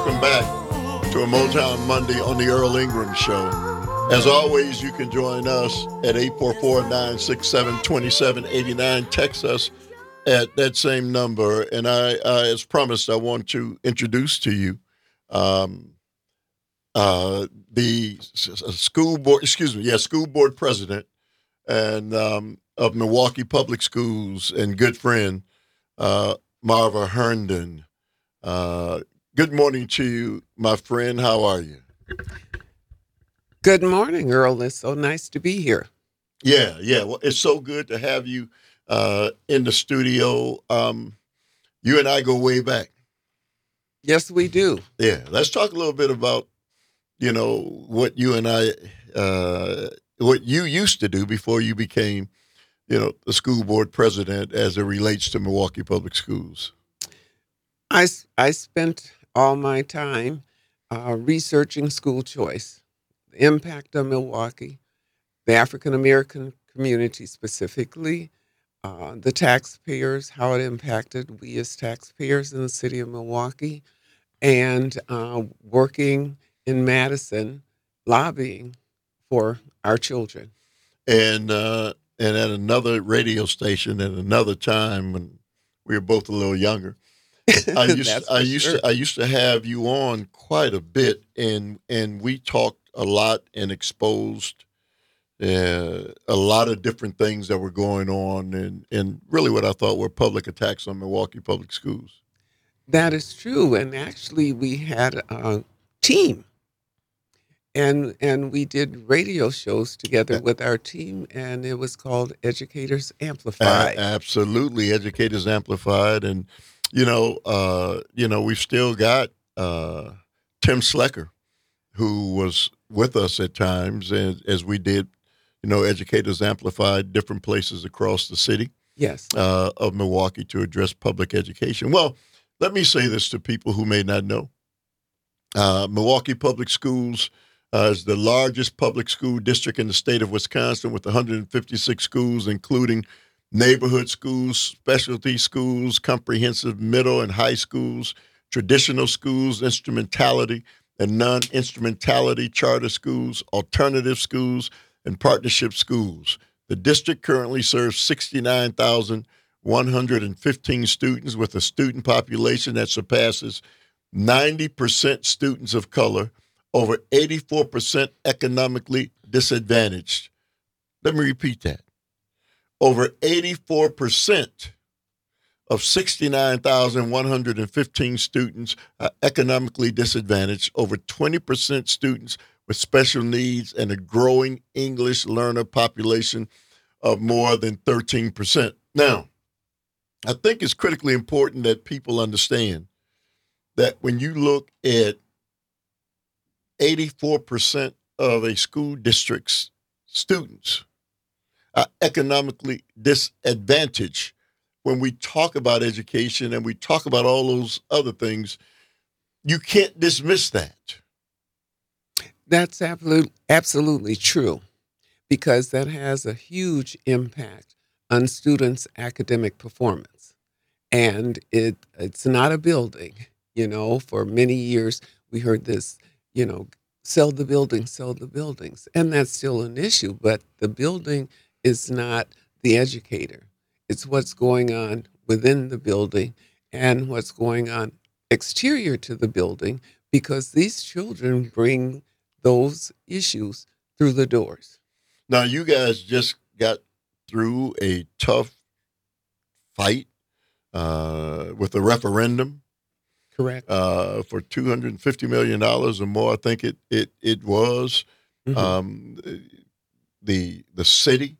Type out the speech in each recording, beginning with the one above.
welcome back to a Motown Monday on the Earl Ingram Show. As always, you can join us at 844-967-2789. Text us at that same number. And as promised, I want to introduce to you the school board president and of Milwaukee Public Schools and good friend, Marva Herndon. Good morning to you, my friend. How are you? Good morning, Earl. It's so nice to be here. Yeah. Well, it's so good to have you in the studio. You and I go way back. Yes, we do. Yeah. Let's talk a little bit about, what you and I, what you used to do before you became, the school board president as it relates to Milwaukee Public Schools. I spent all my time researching school choice, the impact on Milwaukee, the African American community specifically, the taxpayers, how it impacted we as taxpayers in the city of Milwaukee, and working in Madison, lobbying for our children. And at another radio station at another time when we were both a little younger, I used to have you on quite a bit, and we talked a lot and exposed a lot of different things that were going on, and really what I thought were public attacks on Milwaukee Public Schools. That is true, and actually we had a team, and we did radio shows together with our team, and it was called Educators Amplified. Absolutely, Educators Amplified, and we've still got Tim Slecker, who was with us at times, and as we did, Educators Amplified different places across the city, yes, of Milwaukee to address public education. Well, let me say this to people who may not know. Milwaukee Public Schools is the largest public school district in the state of Wisconsin with 156 schools, including neighborhood schools, specialty schools, comprehensive middle and high schools, traditional schools, instrumentality and non-instrumentality charter schools, alternative schools, and partnership schools. The district currently serves 69,115 students with a student population that surpasses 90% students of color, over 84% economically disadvantaged. Let me repeat that. Over 84% of 69,115 students are economically disadvantaged, over 20% students with special needs, and a growing English learner population of more than 13%. Now, I think it's critically important that people understand that when you look at 84% of a school district's students are economically disadvantaged, when we talk about education and we talk about all those other things, you can't dismiss that. That's absolutely true, because that has a huge impact on students' academic performance. And it's not a building. For many years we heard this, sell the buildings. And that's still an issue, but the building is not the educator. It's what's going on within the building and what's going on exterior to the building, because these children bring those issues through the doors. Now, you guys just got through a tough fight with a referendum. Correct. For $250 million or more, I think it was. Mm-hmm. The city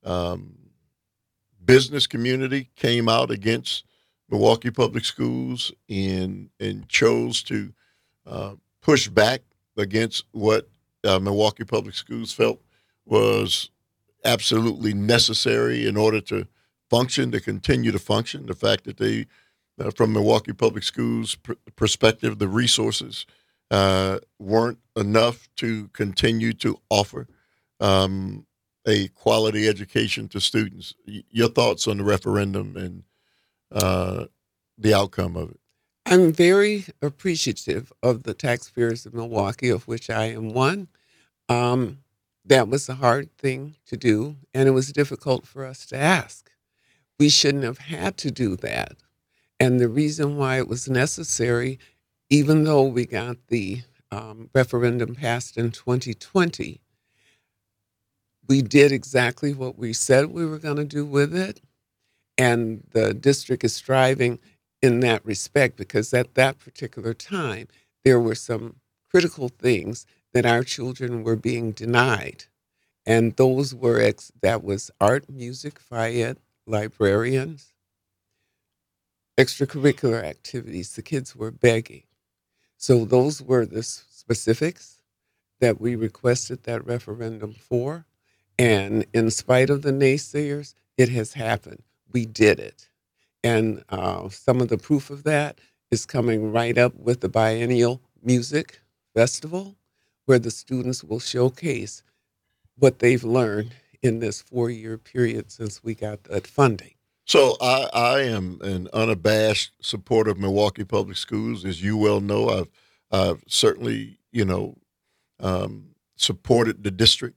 business community came out against Milwaukee Public Schools and chose to push back against what Milwaukee Public Schools felt was absolutely necessary in order to continue to function. The fact that they, from Milwaukee Public Schools perspective, the resources weren't enough to continue to offer a quality education to students. Your thoughts on the referendum and the outcome of it? I'm very appreciative of the taxpayers of Milwaukee, of which I am one. Um, that was a hard thing to do, and it was difficult for us to ask. We shouldn't have had to do that. And the reason why it was necessary, even though we got the referendum passed in 2020, we did exactly what we said we were going to do with it. And the district is striving in that respect because at that particular time, there were some critical things that our children were being denied. And those were, that was art, music, FIED, librarians, extracurricular activities. The kids were begging. So those were the specifics that we requested that referendum for. And in spite of the naysayers, it has happened. We did it. And some of the proof of that is coming right up with the biennial music festival, where the students will showcase what they've learned in this 4-year period since we got that funding. So I am an unabashed supporter of Milwaukee Public Schools, as you well know. I've certainly supported the district.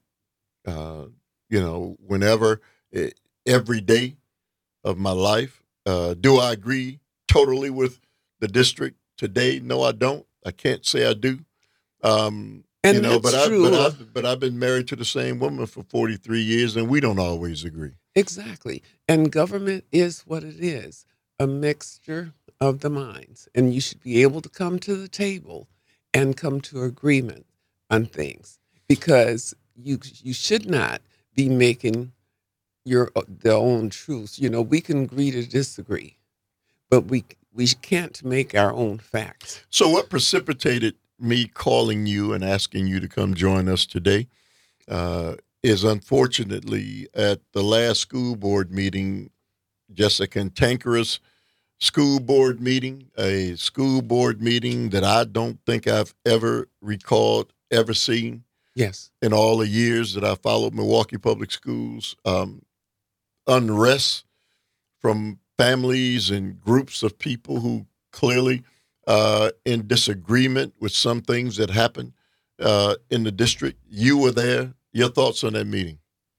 Whenever, every day of my life. Do I agree totally with the district today? No, I don't. I can't say I do. And that's true. But I've been married to the same woman for 43 years, and we don't always agree. Exactly. And government is what it is, a mixture of the minds. And you should be able to come to the table and come to agreement on things because you should not be making their own truths. We can agree to disagree, but we can't make our own facts. So what precipitated me calling you and asking you to come join us today is unfortunately at the last school board meeting, just a cantankerous school board meeting, a school board meeting that I don't think I've ever recalled, ever seen. Yes. In all the years that I followed Milwaukee Public Schools, unrest from families and groups of people who clearly in disagreement with some things that happened in the district. You were there. Your thoughts on that meeting?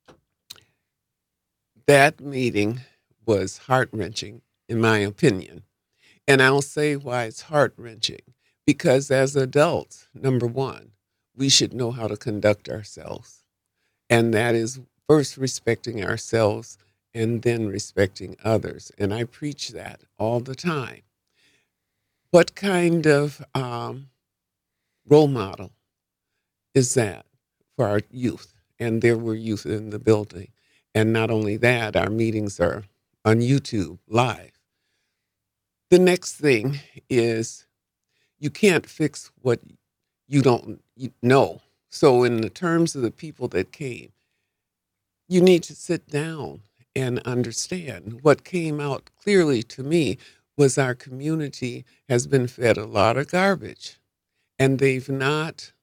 That meeting was heart-wrenching, in my opinion. And I'll say why it's heart-wrenching. Because as adults, number one, we should know how to conduct ourselves. And that is first respecting ourselves and then respecting others. And I preach that all the time. What kind of role model is that for our youth? And there were youth in the building. And not only that, our meetings are on YouTube live. The next thing is you can't fix what you don't know. So in the terms of the people that came, you need to sit down and understand. What came out clearly to me was our community has been fed a lot of garbage, and they've not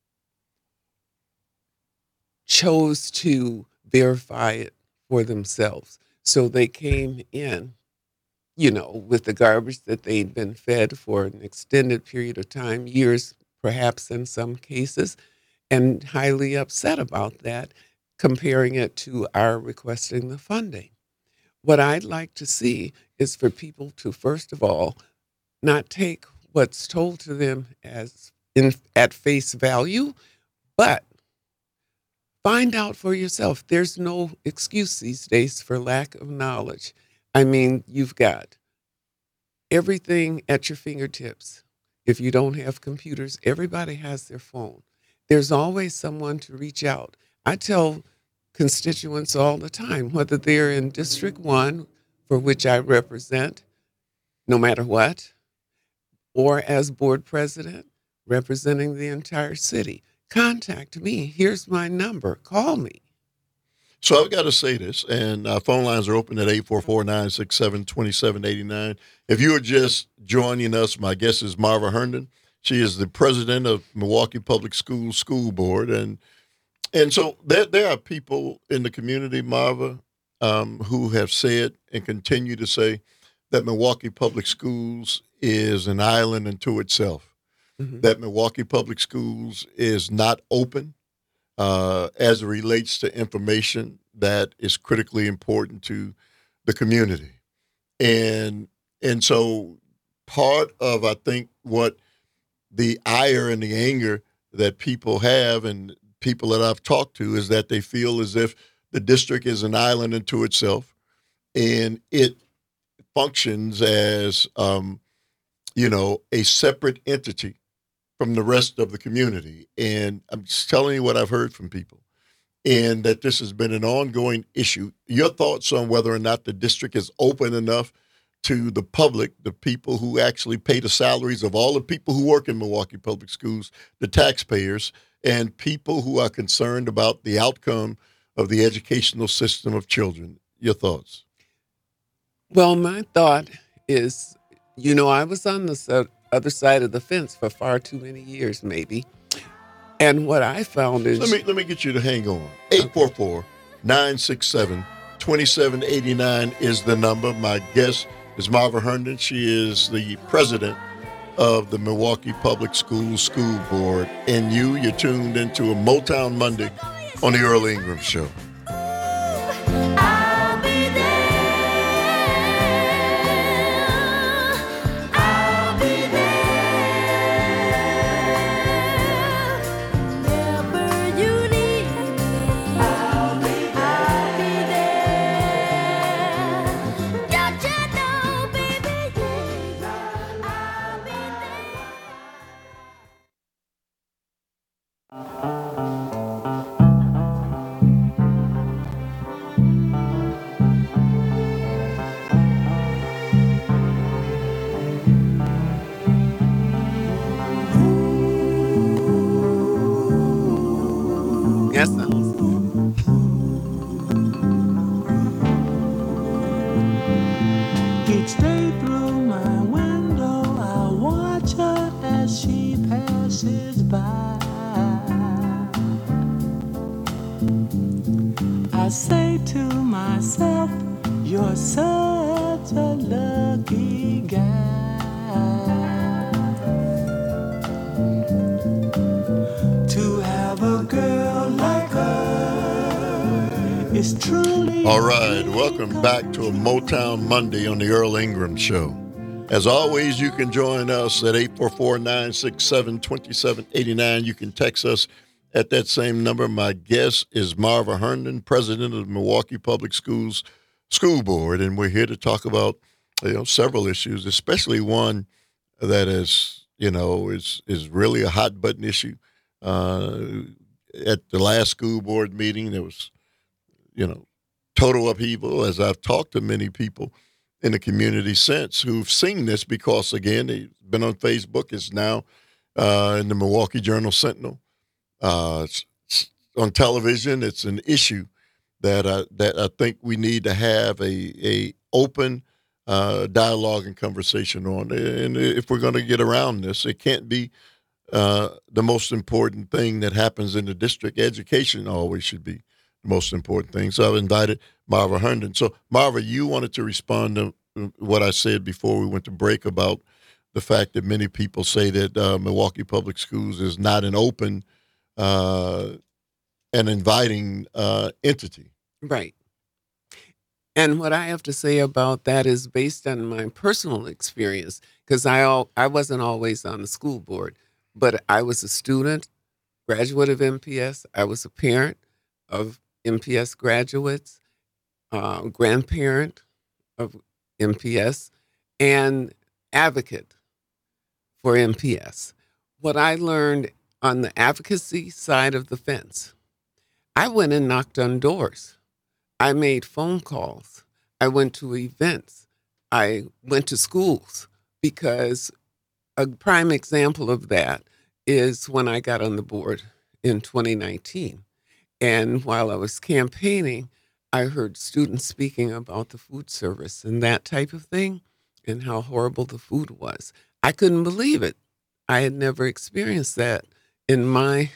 chose to verify it for themselves. So they came in, with the garbage that they'd been fed for an extended period of time, years perhaps in some cases, and highly upset about that, comparing it to our requesting the funding. What I'd like to see is for people to, first of all, not take what's told to them at face value, but find out for yourself. There's no excuse these days for lack of knowledge. I mean, you've got everything at your fingertips. If you don't have computers, everybody has their phone. There's always someone to reach out. I tell constituents all the time, whether they're in District 1, for which I represent, no matter what, or as board president, representing the entire city, contact me. Here's my number. Call me. So I've got to say this, and phone lines are open at 844-967-2789. If you are just joining us, my guest is Marva Herndon. She is the president of Milwaukee Public Schools School Board. And so there are people in the community, Marva, who have said and continue to say that Milwaukee Public Schools is an island unto itself, Mhm. that Milwaukee Public Schools is not open as it relates to information that is critically important to the community. And and so part of, I think, what the ire and the anger that people have, and people that I've talked to, is that they feel as if the district is an island unto itself, and it functions as a separate entity from the rest of the community. And I'm just telling you what I've heard from people, and that this has been an ongoing issue. Your thoughts on whether or not the district is open enough to the public, the people who actually pay the salaries of all the people who work in Milwaukee Public Schools, the taxpayers, and people who are concerned about the outcome of the educational system of children. Your thoughts? Well, my thought is, I was on the other side of the fence for far too many years, maybe. And what I found is, Let me get you to hang on. okay. 844-967-2789 is the number. My guest is Marva Herndon. She is the president of the Milwaukee Public Schools School Board. And you're tuned into a Motown Monday on the Earl Ingram Show. I'll be there. I'll be there. Whenever you need me, I'll be there. Don't you know, baby, I'll be that sounds. Each day through my window, I watch her as she passes by. I say to myself, you're such a lucky guy to have a girl like her. It's truly. All right, welcome back to a Motown Monday on the Earl Ingram Show. As always, you can join us at 844-967-2789. You can text us at that same number. My guest is Marva Herndon, president of the Milwaukee Public Schools School Board, and we're here to talk about several issues, especially one that is really a hot button issue. At the last school board meeting, there was total upheaval, as I've talked to many people in the community since who've seen this, because, again, they've been on Facebook. It's now in the Milwaukee Journal Sentinel. It's on television. It's an issue that I think we need to have a open dialogue and conversation on. And if we're going to get around this, it can't be the most important thing that happens in the district. Education always should be the most important thing. So I've invited Marva Herndon. So, Marva, you wanted to respond to what I said before we went to break about the fact that many people say that Milwaukee Public Schools is not an open and inviting entity. Right. And what I have to say about that is based on my personal experience, because I wasn't always on the school board, but I was a student, graduate of MPS. I was a parent of MPS graduates, grandparent of MPS, and advocate for MPS. What I learned on the advocacy side of the fence, I went and knocked on doors. I made phone calls. I went to events. I went to schools, because a prime example of that is when I got on the board in 2019. And while I was campaigning, I heard students speaking about the food service and that type of thing and how horrible the food was. I couldn't believe it. I had never experienced that in my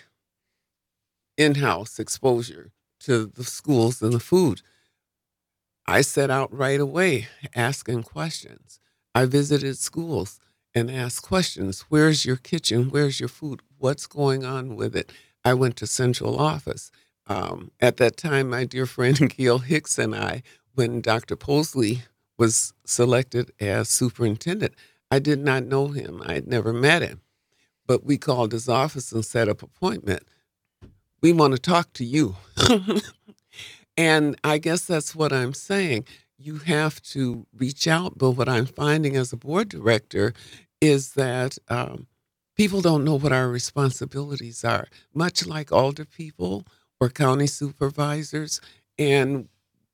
in-house exposure to the schools and the food. I set out right away asking questions. I visited schools and ask questions. Where's your kitchen? Where's your food? What's going on with it? I went to central office. At that time, my dear friend Gail Hicks and I, when Dr. Posley was selected as superintendent, I did not know him. I had never met him. But we called his office and set up an appointment. We want to talk to you. And I guess that's what I'm saying. You have to reach out. But what I'm finding as a board director is that people don't know what our responsibilities are, much like alder people or county supervisors. And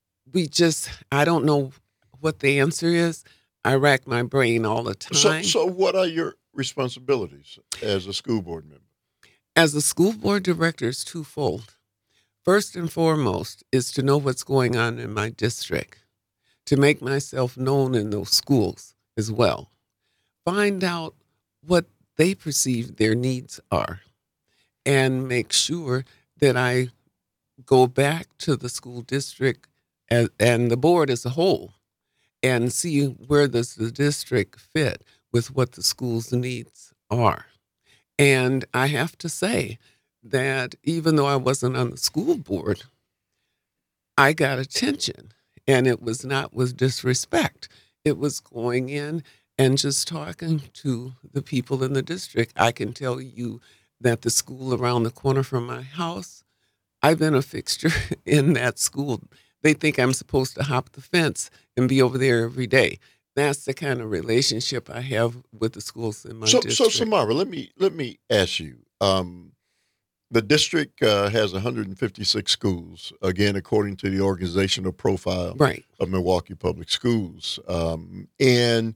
I don't know what the answer is. I rack my brain all the time. So what are your responsibilities as a school board member? As a school board director, it's twofold. First and foremost is to know what's going on in my district, to make myself known in those schools as well. Find out what they perceive their needs are and make sure that I go back to the school district and the board as a whole and see where does the district fit with what the school's needs are. And I have to say that even though I wasn't on the school board, I got attention, and it was not with disrespect. It was going in and just talking to the people in the district. I can tell you that the school around the corner from my house, I've been a fixture in that school. They think I'm supposed to hop the fence and be over there every day. That's the kind of relationship I have with the schools in my district. So Samara, let me ask you. The district has 156 schools, again, according to the organizational profile Right. of Milwaukee Public Schools. And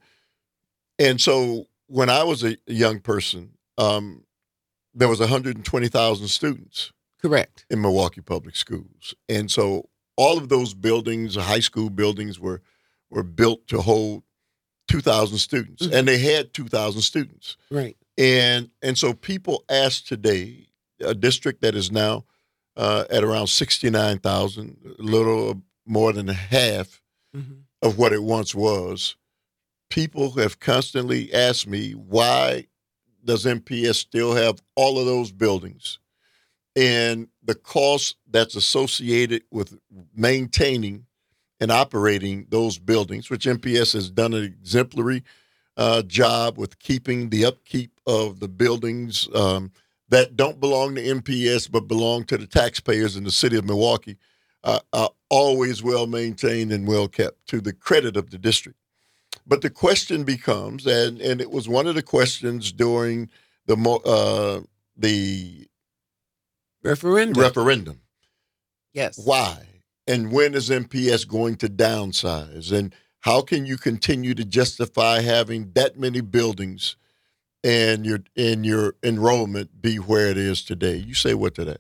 so when I was a young person, there was 120,000 students Correct. in Milwaukee Public Schools. And so all of those buildings, high school buildings, were built to hold 2,000 students, Mhm. and they had 2,000 students. Right. And so people ask today, a district that is now at around 69,000, a little more than half Mhm. of what it once was. People have constantly asked me, why does MPS still have all of those buildings? And the cost that's associated with maintaining and operating those buildings, which MPS has done an exemplary job with keeping the upkeep of the buildings that don't belong to MPS but belong to the taxpayers in the city of Milwaukee, are always well maintained and well kept, to the credit of the district. But the question becomes, and it was one of the questions during the referendum. Yes. Why? And when is MPS going to downsize? And how can you continue to justify having that many buildings and your enrollment be where it is today? You say what to that?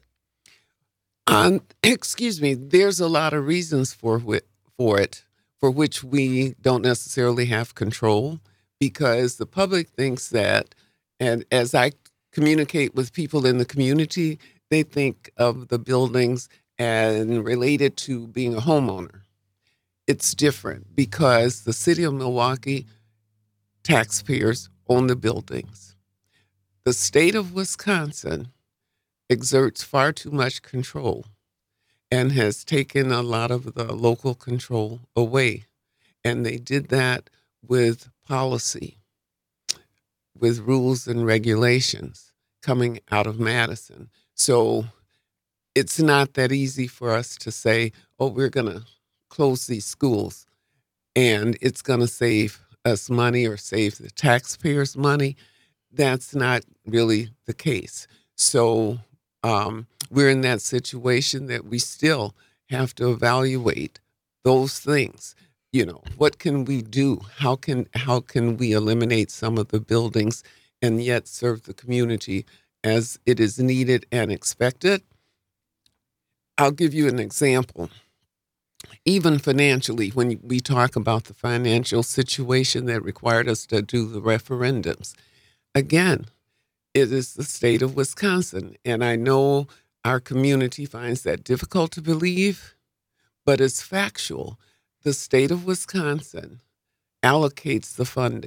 Excuse me. There's a lot of reasons for it, for which we don't necessarily have control, because the public thinks that, and as I communicate with people in the community, they think of the buildings and related to being a homeowner. It's different because the city of Milwaukee taxpayers own the buildings. The state of Wisconsin exerts far too much control and has taken a lot of the local control away. And they did that with policy, with rules and regulations coming out of Madison. So it's not that easy for us to say, oh, we're going to close these schools and it's going to save us money or save the taxpayers money. That's not really the case. So we're in that situation that we still have to evaluate those things. You know, what can we do? How can we eliminate some of the buildings and yet serve the community as it is needed and expected? I'll give you an example. Even financially, when we talk about the financial situation that required us to do the referendums, again, it is the state of Wisconsin. And I know our community finds that difficult to believe, but it's factual. The state of Wisconsin allocates the funding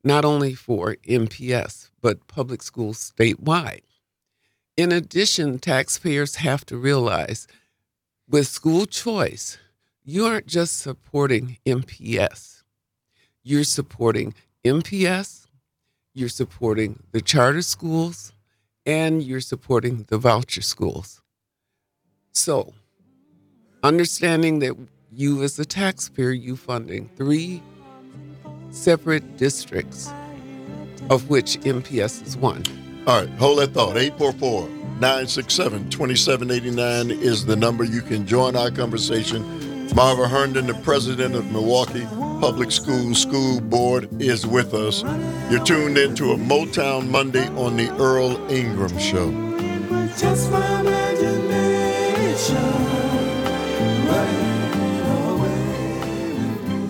not only for MPS, but public schools statewide. In addition, taxpayers have to realize with school choice, you aren't just supporting MPS, you're supporting MPS, you're supporting the charter schools, and you're supporting the voucher schools. So, understanding that you as a taxpayer, you funding 3 separate districts, of which MPS is one. All right, hold that thought. 844-967-2789 is the number. You can join our conversation. Marva Herndon, the president of Milwaukee Public Schools School Board, is with us. You're tuned into a Motown Monday on the Earl Ingram Show. Just my imagination running away with me.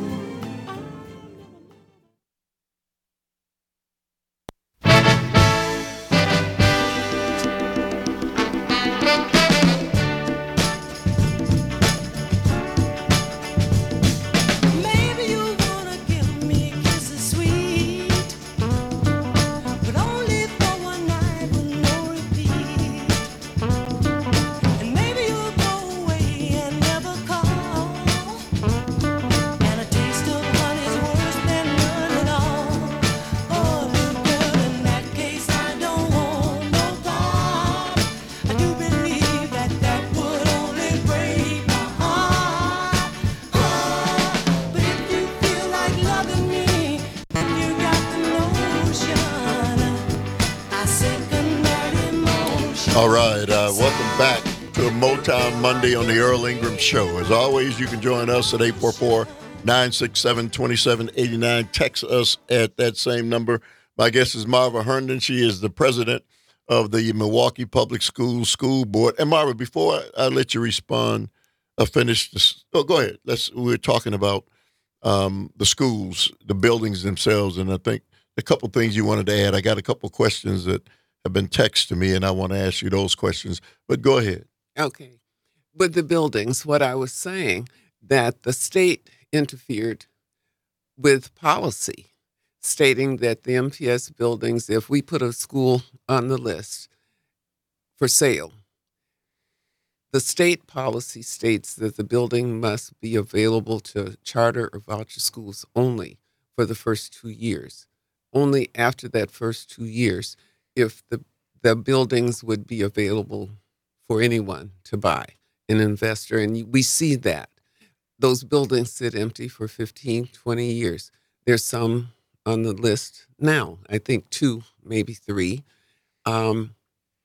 Maybe you wanna give me kisses sweet, but only for one night with no repeat. And maybe you'll go away and never call. And a taste of honey's worse than none at all. Oh, little girl, in that case I don't want no part. I do believe that that would only break my heart. But if you feel like loving me, then you got the notion. I say goodnight emotion. All right, welcome back to a Motown Monday on the Earl Ingram Show. As always, you can join us at 844-967-2789. Text us at that same number. My guest is Marva Herndon. She is the president of the Milwaukee Public Schools School Board. And Marva, before I let you respond, finish this. Oh, go ahead. We're talking about the schools, the buildings themselves, and I think a couple things you wanted to add. I got a couple questions that have been texted to me, and I want to ask you those questions. But go ahead. Okay. With the buildings, what I was saying, that the state interfered with policy, stating that the MPS buildings, if we put a school on the list for sale, the state policy states that the building must be available to charter or voucher schools only for the first 2 years. Only after that first 2 years, if the buildings would be available for anyone to buy, an investor. And we see that. Those buildings sit empty for 15, 20 years. There's some on the list now, I think 2, maybe 3. And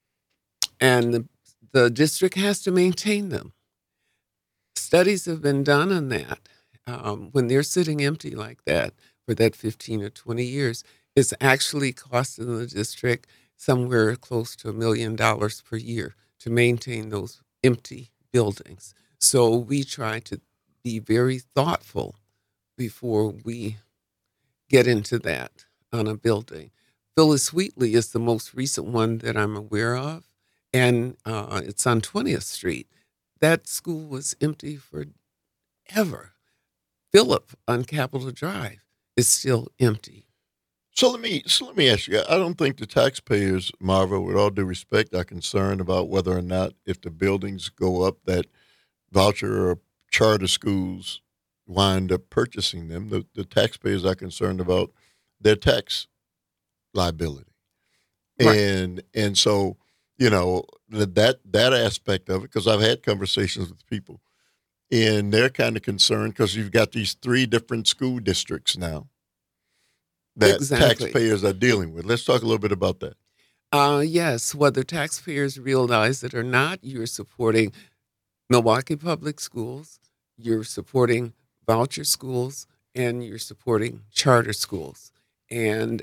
the district has to maintain them. Studies have been done on that. When they're sitting empty like that for that 15 or 20 years, it's actually costing the district somewhere close to $1 million per year to maintain those empty buildings. So we try to be very thoughtful before we get into that on a building. Phyllis Wheatley is the most recent one that I'm aware of, and it's on 20th Street. That school was empty forever. Phillip on Capitol Drive is still empty. So let me ask you. I don't think the taxpayers, Marva, with all due respect, are concerned about whether or not if the buildings go up that voucher or charter schools wind up purchasing them. The taxpayers are concerned about their tax liability, Right. and so that aspect of it. Because I've had conversations with people, and they're kind of concerned because you've got these 3 different school districts now that Exactly. taxpayers are dealing with. Let's talk a little bit about that. Yes, whether taxpayers realize it or not, you're supporting Milwaukee Public Schools, you're supporting voucher schools, and you're supporting charter schools. And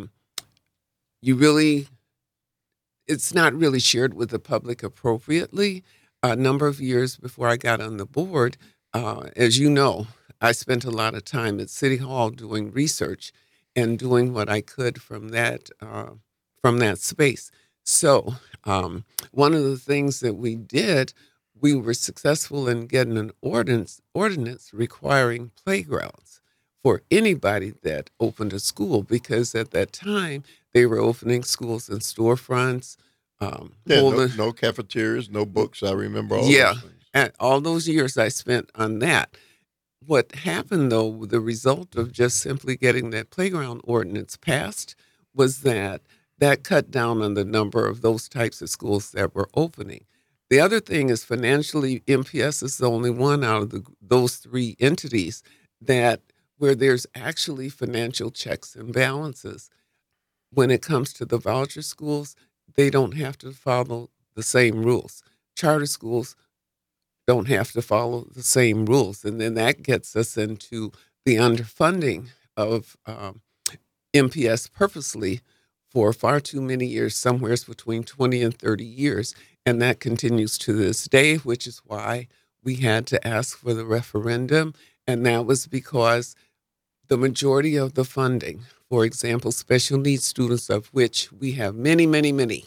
it's not really shared with the public appropriately. A number of years before I got on the board, as you know, I spent a lot of time at City Hall doing research and doing what I could from that space. So one of the things that we did, we were successful in getting an ordinance requiring playgrounds for anybody that opened a school, because at that time they were opening schools in storefronts. Yeah, holding- no cafeterias, no books. I remember all yeah, those things. and all those years I spent on that. What happened, though, the result of just simply getting that playground ordinance passed was that cut down on the number of those types of schools that were opening. The other thing is financially, MPS is the only one out of those three entities that where there's actually financial checks and balances. When it comes to the voucher schools, they don't have to follow the same rules. Charter schools don't have to follow the same rules. And then that gets us into the underfunding of MPS purposely for far too many years, somewhere between 20 and 30 years. And that continues to this day, which is why we had to ask for the referendum. And that was because the majority of the funding, for example, special needs students, of which we have many, many, many,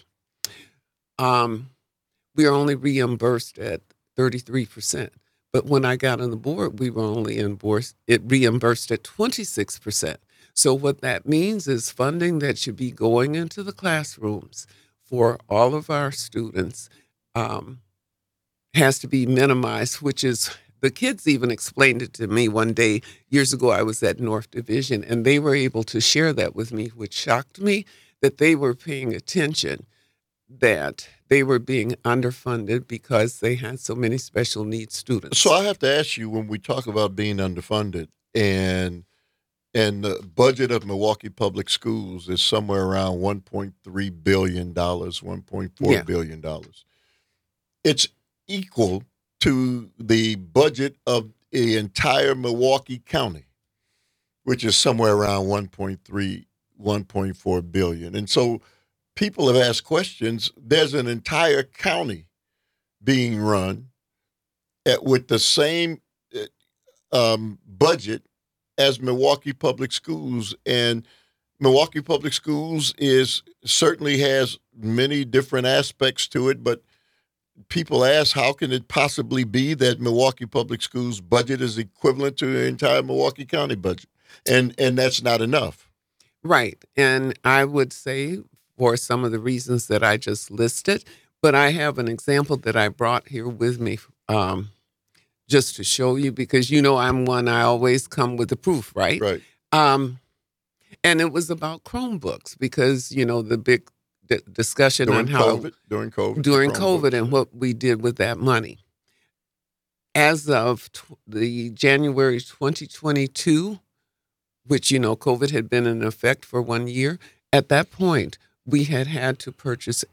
we are only reimbursed at 33%. But when I got on the board, we were only reimbursed at 26%. So what that means is funding that should be going into the classrooms for all of our students has to be minimized, which is, the kids even explained it to me one day years ago. I was at North Division, and they were able to share that with me, which shocked me, that they were paying attention, that they were being underfunded because they had so many special needs students. So I have to ask you, when we talk about being underfunded, and the budget of Milwaukee Public Schools is somewhere around $1.3 billion, $1.4 billion. It's equal to the budget of the entire Milwaukee County, which is somewhere around 1.4 billion. And so people have asked questions. There's an entire county being run with the same budget as Milwaukee Public Schools, and Milwaukee Public Schools certainly has many different aspects to it, but people ask, how can it possibly be that Milwaukee Public Schools budget is equivalent to the entire Milwaukee County budget? And that's not enough. Right. And I would say, for some of the reasons that I just listed, but I have an example that I brought here with me just to show you, because I'm one, I always come with the proof, right? Right. And it was about Chromebooks, because, the big discussion During on how during during Chromebooks, COVID and what we did with that money. As of the January 2022, which, COVID had been in effect for 1 year, at that point, we had to purchase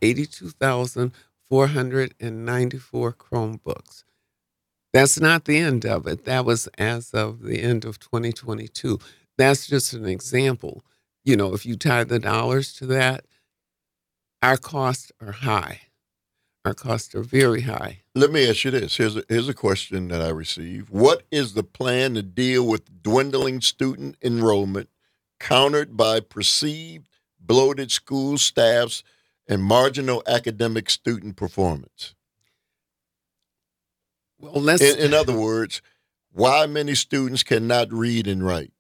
82,494 Chromebooks. That's not the end of it. That was as of the end of 2022. That's just an example. If you tie the dollars to that, our costs are high. Our costs are very high. Let me ask you this. Here's a question that I received. What is the plan to deal with dwindling student enrollment countered by perceived bloated school staffs and marginal academic student performance? Well, In other words, why many students cannot read and write?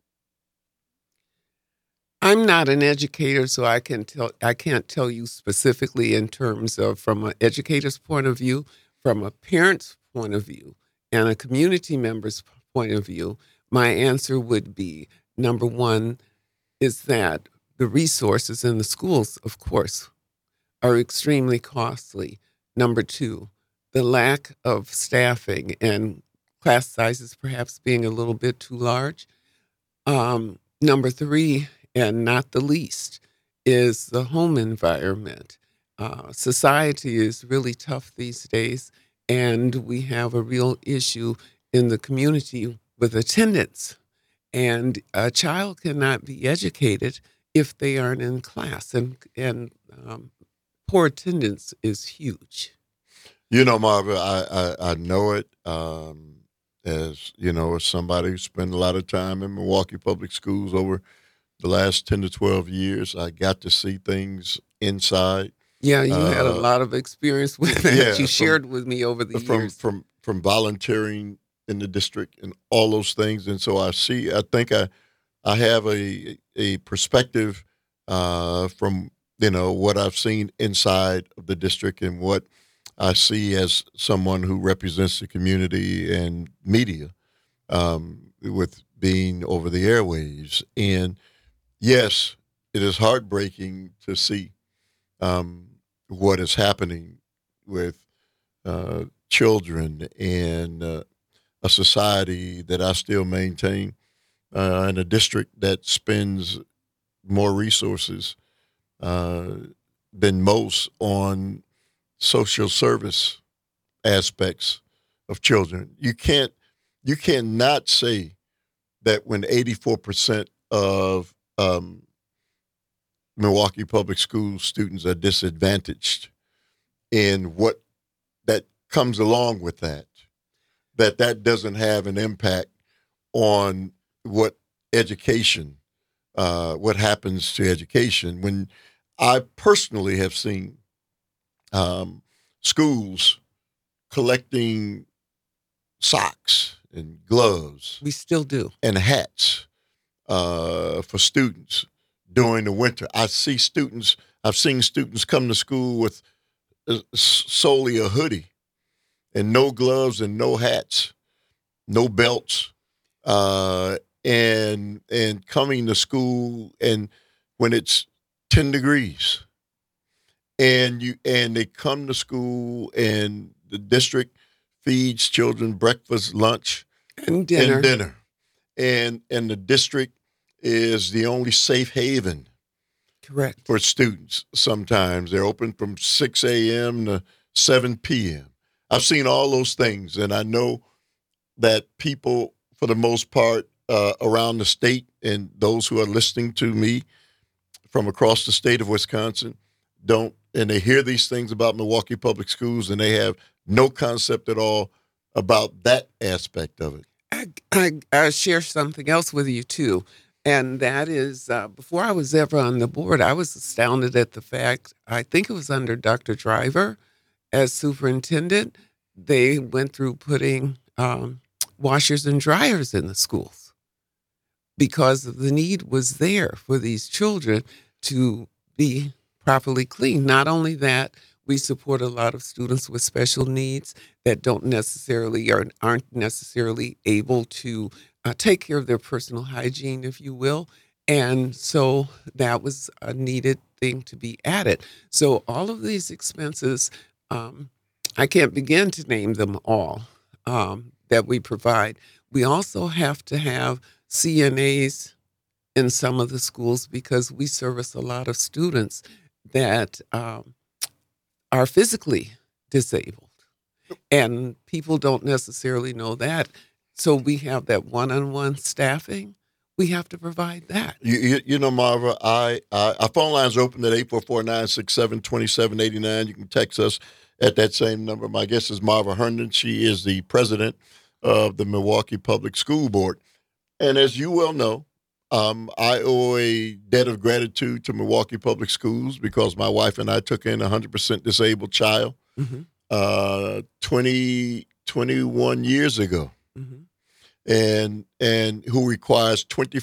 I'm not an educator, so I can't tell you specifically in terms of, from an educator's point of view, from a parent's point of view, and a community member's point of view. My answer would be, number one, is that the resources in the schools, of course, are extremely costly. Number two, the lack of staffing and class sizes perhaps being a little bit too large. Number three, and not the least, is the home environment. Society is really tough these days, and we have a real issue in the community with attendance. And a child cannot be educated if they aren't in class, and poor attendance is huge. Marva, I know it as somebody who spent a lot of time in Milwaukee Public Schools over the last 10 to 12 years. I got to see things inside. Yeah, you had a lot of experience with that. Yeah, You shared with me over the years. From volunteering in the district and all those things. And so I think I have a perspective from what I've seen inside of the district and what I see as someone who represents the community and media with being over the airwaves. And yes, it is heartbreaking to see what is happening with children and a society that I still maintain in a district that spends more resources than most on social service aspects of children. You cannot say that when 84% of Milwaukee Public Schools students are disadvantaged and what that comes along with that doesn't have an impact on what education, what happens to education. When I personally have seen schools collecting socks and gloves We still do. and hats for students during the winter. I've seen students come to school with solely a hoodie and no gloves and no hats, no belts, and coming to school and when it's 10 degrees and they come to school and the district feeds children breakfast, lunch, And dinner. and dinner. And the district is the only safe haven Correct. for students. Sometimes they're open from 6 a.m. to 7 p.m. I've seen all those things, and I know that people, for the most part, around the state and those who are listening to me from across the state of Wisconsin and they hear these things about Milwaukee Public Schools and they have no concept at all about that aspect of it. I share something else with you too, and that is before I was ever on the board, I was astounded at the fact. I think it was under Dr. Driver as superintendent. They went through putting washers and dryers in the schools because the need was there for these children to be properly clean. Not only that, we support a lot of students with special needs that don't necessarily or aren't necessarily able to take care of their personal hygiene, if you will. And so that was a needed thing to be added. So all of these expenses, I can't begin to name them all that we provide. We also have to have CNAs in some of the schools because we service a lot of students that are physically disabled. And people don't necessarily know that. So we have that one-on-one staffing. We have to provide that. You know, Marva, our phone lines are open at 844-967-2789. You can text us at that same number. My guest is Marva Herndon. She is the president of the Milwaukee Public School Board. And as you well know, I owe a debt of gratitude to Milwaukee Public Schools because my wife and I took in a 100% disabled child 21 years ago. Mm-hmm. And who required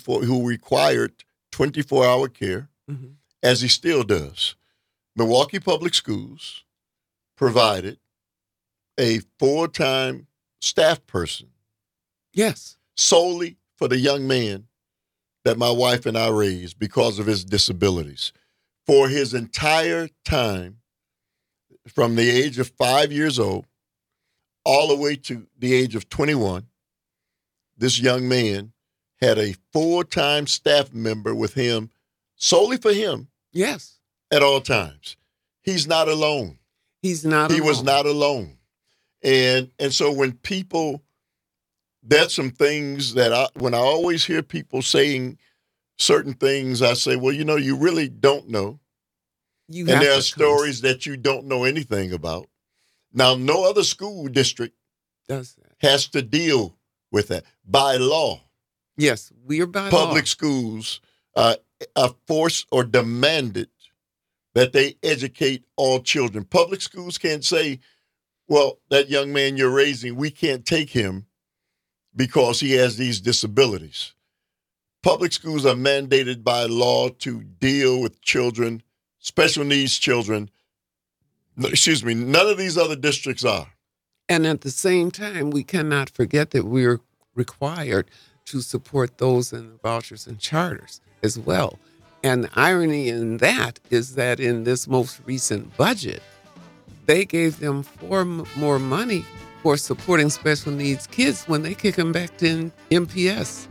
24-hour care, Mm-hmm. as he still does. Milwaukee Public Schools provided a full-time staff person Yes. solely for the young man that my wife and I raised because of his disabilities. For his entire time, from the age of 5 years old all the way to the age of 21, this young man had a full-time staff member with him solely for him Yes. at all times. He's not alone. He's not He alone. was not alone. And so when people, that's some things that when I always hear people saying certain things, I say, well, you really don't know. You And have there to are stories that you don't know anything about. Now, no other school district does that. has to deal with that. By law, Yes, we're by public law. schools are forced or demanded that they educate all children. Public schools can't say, well, that young man you're raising, we can't take him because he has these disabilities. public schools are mandated by law to deal with children, special needs children. Excuse me, none of these other districts are. And at the same time, we cannot forget that we're required to support those in the vouchers and charters as well. And the irony in that is that in this most recent budget, they gave them more money for supporting special needs kids when they kick them back to MPS.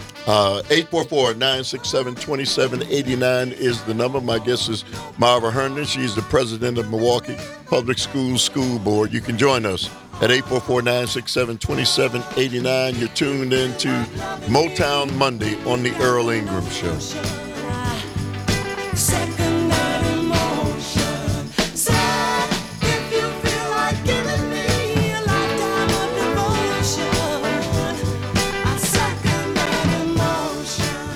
844-967-2789 is the number. My guest is Marva Herndon. She's the president of Milwaukee Public Schools School Board. You can join us at 844-967-2789. You're tuned in to Motown Monday on the Earl Ingram Show. Second night emotion. So if you feel like giving me a lifetime of devotion, a second night emotion.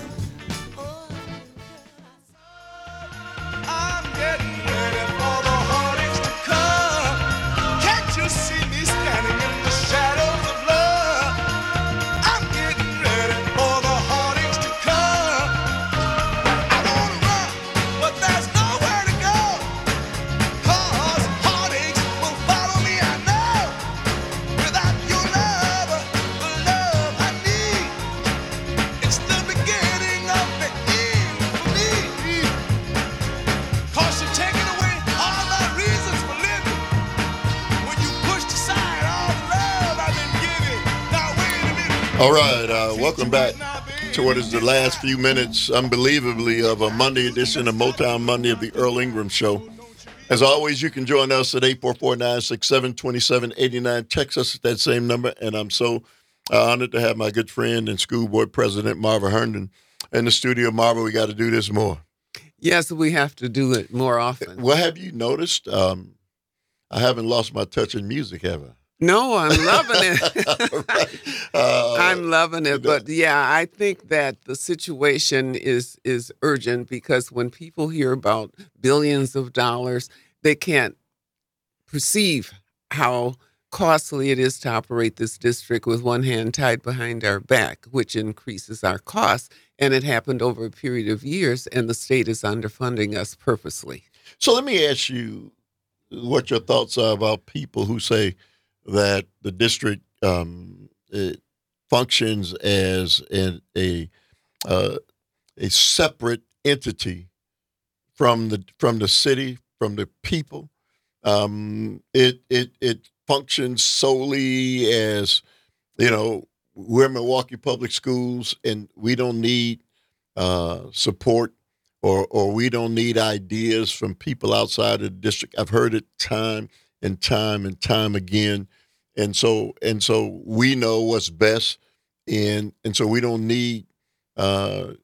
I'm getting ready for the heartaches to come. Can't you see me standing in the shadows of love? I'm getting ready for the heartaches to come. I wanna run, but there's nowhere to go. 'Cause heartaches will follow me, I know. Without your love, the love I need, it's the beginning of the end for me. 'Cause you're taking away all my reasons for living. When you pushed aside all the love I've been giving. Now wait a minute. All right, welcome back to what is the last few minutes, unbelievably, of a Monday edition of Motown Monday of the Earl Ingram Show. As always, you can join us at 844-967-2789. Text us at that same number, and I'm so honored to have my good friend and school board president, Marva Herndon, in the studio. Marva, we got to do this more. Yes, we have to do it more often. What have you noticed? I haven't lost my touch in music, have I? No, I'm loving it. Right. I'm loving it. But yeah, I think that the situation is urgent because when people hear about billions of dollars, they can't perceive how costly it is to operate this district with one hand tied behind our back, which increases our costs. And it happened over a period of years, and the state is underfunding us purposely. So let me ask you what your thoughts are about people who say that the district it functions as a separate entity from the city, from the people. It functions solely as, we're Milwaukee Public Schools, and we don't need support or we don't need ideas from people outside of the district. I've heard it time and time and time again, and so we know what's best, and so we don't need the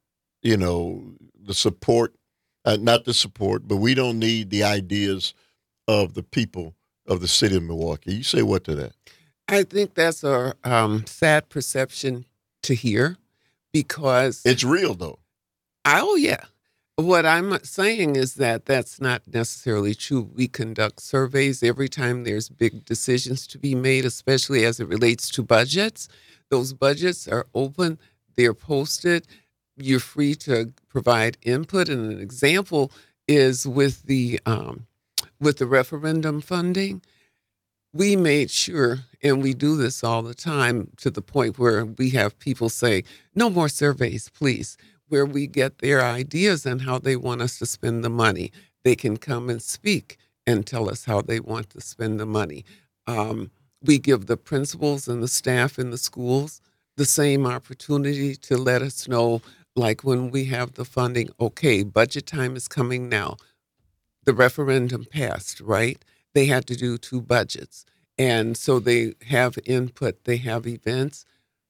support, not the support, but we don't need the ideas of the people of the city of Milwaukee. You say what to that? I think that's a sad perception to hear because It's real though. oh yeah. What I'm saying is that that's not necessarily true. We conduct surveys every time there's big decisions to be made, especially as it relates to budgets. Those budgets are open, they're posted. You're free to provide input. And an example is with the referendum funding. We made sure, and we do this all the time to the point where we have people say, no more surveys, please, where we get their ideas on how they want us to spend the money. They can come and speak and tell us how they want to spend the money. We give the principals and the staff in the schools the same opportunity to let us know, like when we have the funding, okay, budget time is coming now. The referendum passed, right? They had to do 2 budgets. And so they have input, they have events.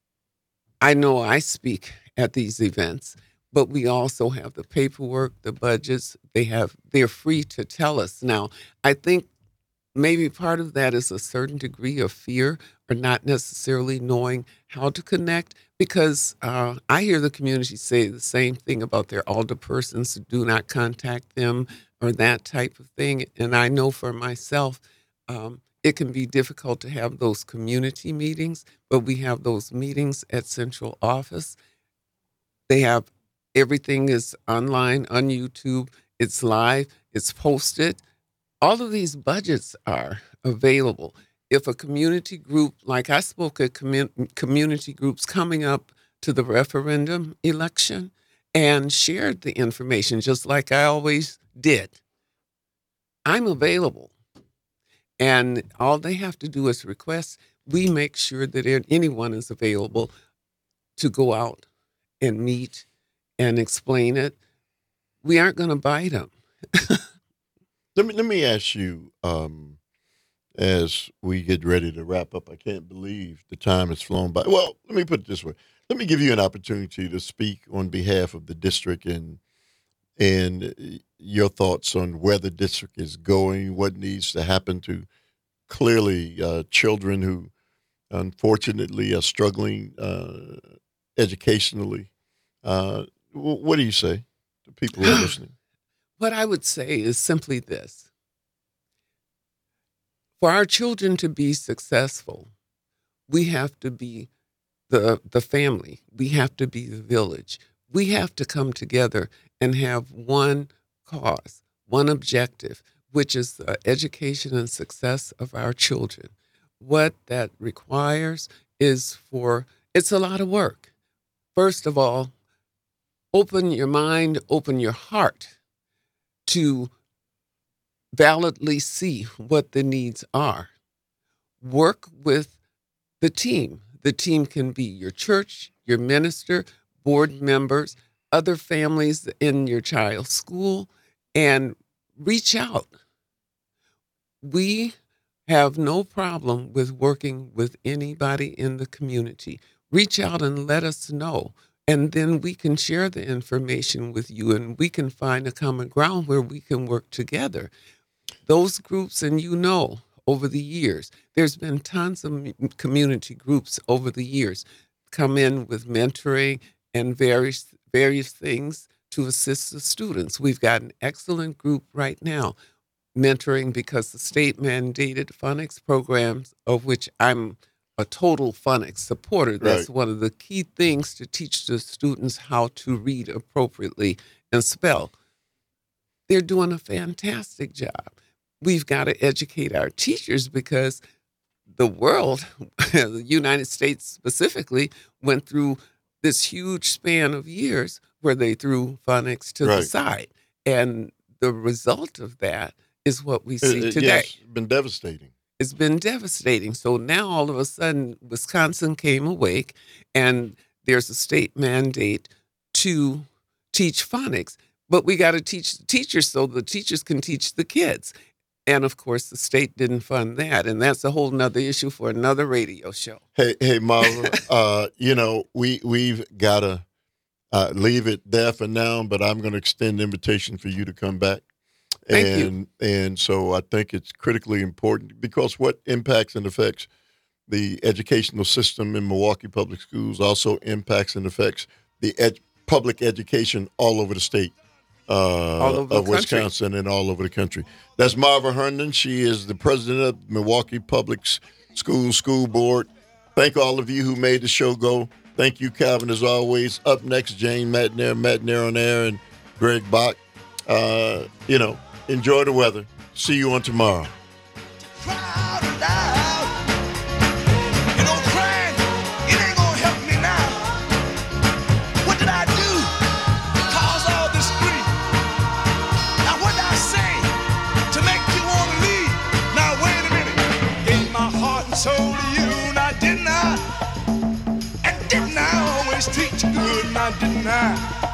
I know I speak at these events, but we also have the paperwork, the budgets. They're free to tell us. Now, I think maybe part of that is a certain degree of fear or not necessarily knowing how to connect, because I hear the community say the same thing about their alderpersons, do not contact them or that type of thing. And I know for myself, it can be difficult to have those community meetings, but we have those meetings at central office. They have everything is online on YouTube. It's live. It's posted. All of these budgets are available. If a community group, like I spoke at community groups coming up to the referendum election and shared the information just like I always did, I'm available. And all they have to do is request. We make sure that anyone is available to go out and meet and explain it. We aren't going to bite them. Let me ask you, as we get ready to wrap up. I can't believe the time has flown by. Well, let me put it this way. Let me give you an opportunity to speak on behalf of the district and your thoughts on where the district is going, what needs to happen to clearly children who unfortunately are struggling educationally. What do you say to people who are listening? What I would say is simply this. For our children to be successful, we have to be the family. We have to be the village. We have to come together and have one cause, one objective, which is the education and success of our children. What that requires is it's a lot of work. First of all, open your mind, open your heart to validly see what the needs are. Work with the team. The team can be your church, your minister, board members, other families in your child's school, and reach out. We have no problem with working with anybody in the community. Reach out and let us know. And then we can share the information with you and we can find a common ground where we can work together. Those groups, and over the years, there's been tons of community groups over the years come in with mentoring and various things to assist the students. We've got an excellent group right now mentoring because the state mandated phonics programs, of which I'm a total phonics supporter. That's Right. one of the key things to teach the students how to read appropriately and spell. They're doing a fantastic job. We've got to educate our teachers because the world, the United States specifically, went through this huge span of years where they threw phonics to the Right. side. And the result of that is what we see today. Yes, it's been devastating. It's been devastating. So now all of a sudden, Wisconsin came awake and there's a state mandate to teach phonics. But we got to teach the teachers so the teachers can teach the kids. And of course, the state didn't fund that. And that's a whole nother issue for another radio show. Hey, Marva, we've got to leave it there for now, but I'm going to extend the invitation for you to come back. Thank you. And so I think it's critically important because what impacts and affects the educational system in Milwaukee Public Schools also impacts and affects the public education all over the state over the of country. Wisconsin and all over the country. That's Marva Herndon. She is the president of Milwaukee Public Schools School Board. Thank all of you who made the show go. Thank you, Calvin, as always. Up next, Jane Matnair on air, and Greg Bach. Enjoy the weather. See you on tomorrow. Crowd loud. Crying, it ain't gonna help me now. What did I do to cause all this grief? Now what did I say to make you want to leave? Now wait a minute. Gave my heart and soul to you, now didn't I? And didn't I always treat you good, now didn't I?